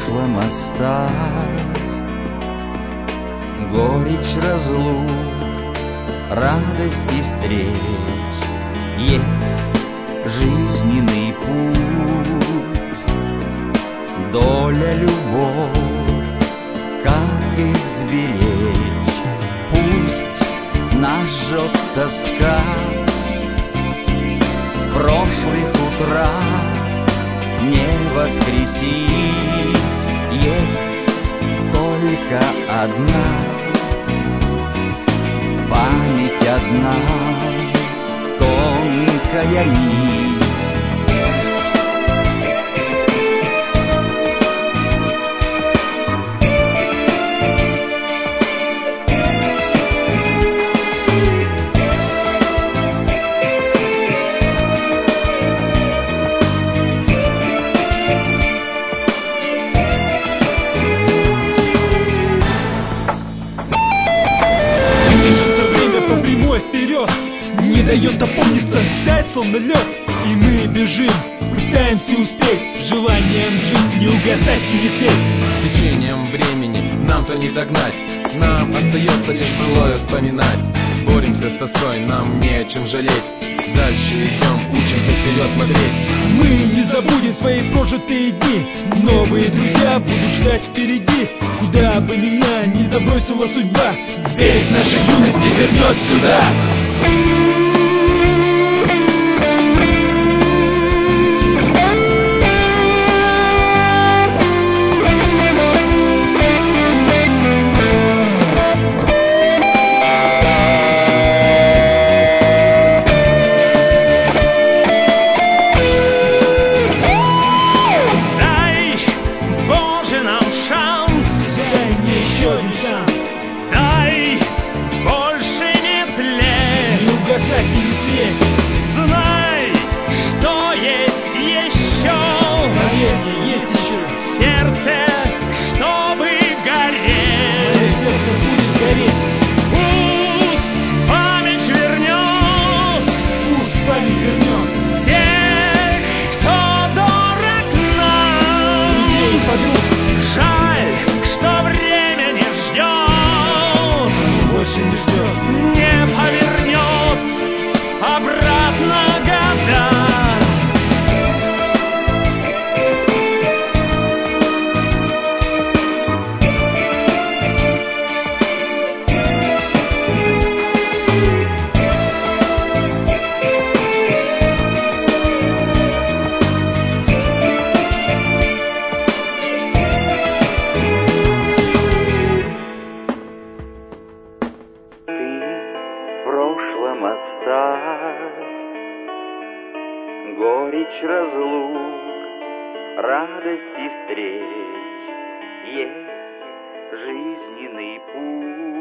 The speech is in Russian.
прошлом оставь горечь разлук, радости встреч. Есть жизненный путь, доля, любовь, как их сберечь? Пусть нас жжет тоска прошлых утрат, не воскресить. Есть только одна память, одна тонкая нить. Не дает опомниться, тает словно лед. И мы бежим, пытаемся успеть, желанием жить, не угасать и лететь. Течением времени нам-то не догнать, нам остается лишь былое вспоминать. Боремся с тоской, нам не о чем жалеть, дальше идем, учимся вперед смотреть. Мы не забудем свои прожитые дни, новые друзья будут ждать впереди. Куда бы меня ни забросила судьба, берег нашей юности вернет сюда. Знай, что есть еще, наверное, есть еще сердце, чтобы гореть. Мое сердце будет гореть. Пусть память вернет, пусть память вернет всех, кто дорог нам. Друзей и подруг. Жаль, что время не ждет, больше не ждет, не повернет обратно года. В прошлом оставь горечь разлук, радости встреч. Есть жизненный путь,